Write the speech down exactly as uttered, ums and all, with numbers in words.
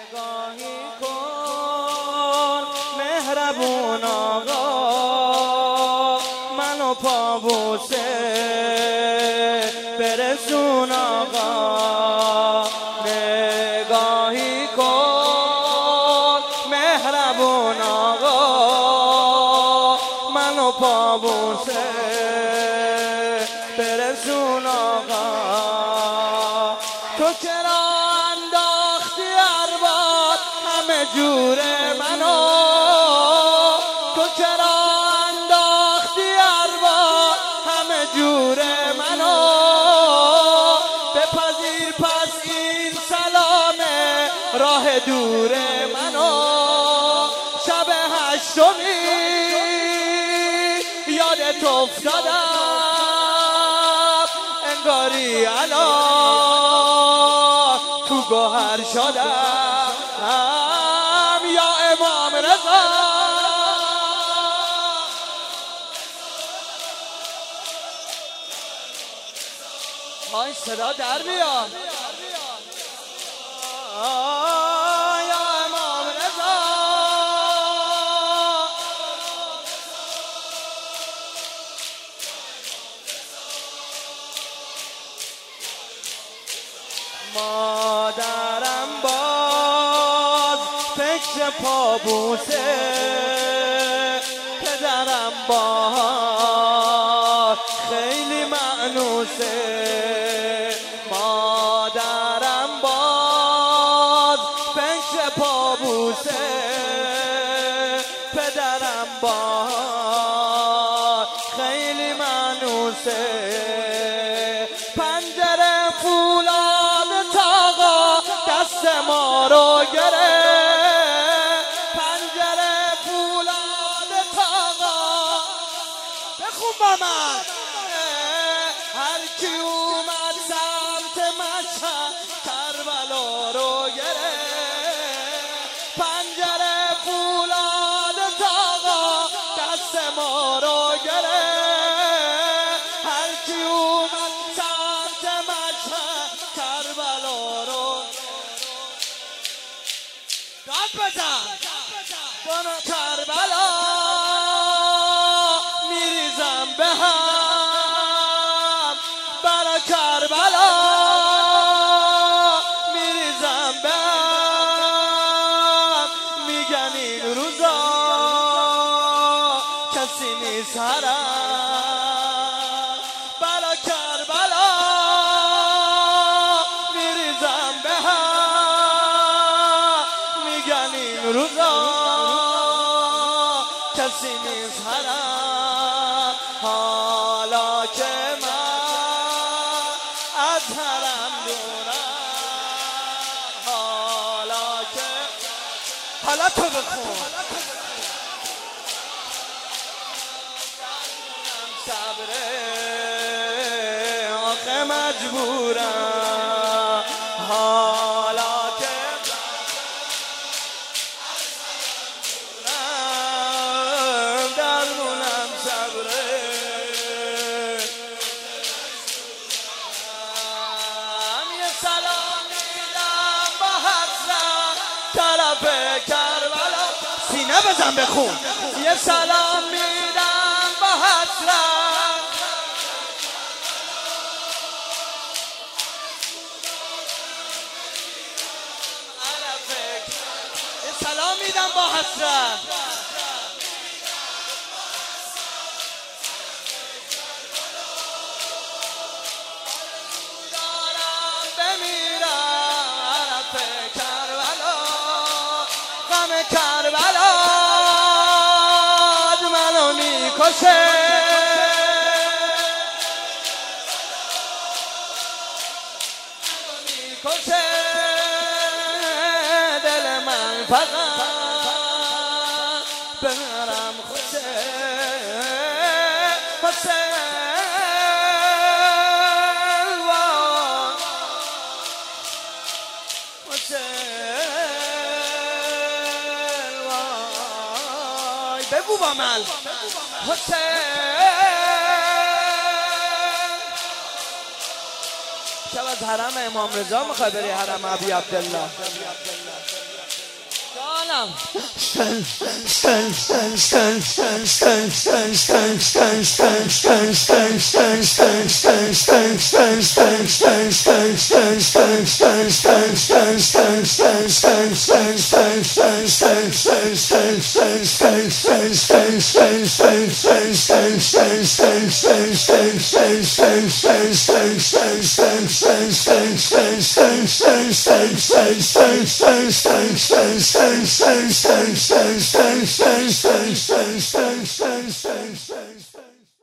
نگاهی کن مهربون آقا، منو پابوسه برسون آقا. نگاهی کن مهربون آقا، منو پابوسه برسون آقا. تو چرا انداختی ارباب همه جور منو، تو چرا انداختی ارباب همه جور منو. بپذیر پس این سلام راه دور منو. شب هشتمی یادت افتادم، انگاری الان تو گوهر شدم یا امام رضا. این صدا در بیاد یا امام رضا. مادرم باز فکر پابوسه، پدرم باز خیلی معنوسه. مادرم باز فکر پابوسه، پدرم باز خیلی معنوسه. پنجره فولاد تاقا دست ما رو گره، پنجره فولاد تاقا بخون با من. هر کی اومد سمت مشهد کربلا رو گره، پنجره فولاد تاقا دست ما رو گره. هر کی اومد سمت مشهد کربلا رو داد بزن. بانو کربلا میریزم به هم، برا کربلا میریزم به هم. میگن این روزا کسی نیست حرم، برا کربلا میریزم به هم. میگن این روزا کسی نیست حرم. حالا که من از حرم دورم، حالا که حالا تو بخون صبره آخه مجبورم. حالا که درمونم صبره، یه سلام میدم با حسرت طرف کربلا. سینه بزن بخون. یه سلام میدم با حسرت یه سلام میدم با حسرت دارم بمیرم عرف کربلا. غم کربلا منو میکشه، میکشه دل من فقط برم خوشه. حسین وای حسین وای بگو با من. حسین شب از حرم امام رضا میخوای بری حرم ابی عبدالله. سلام Say, say, say, say, say, say, say, say, say, say.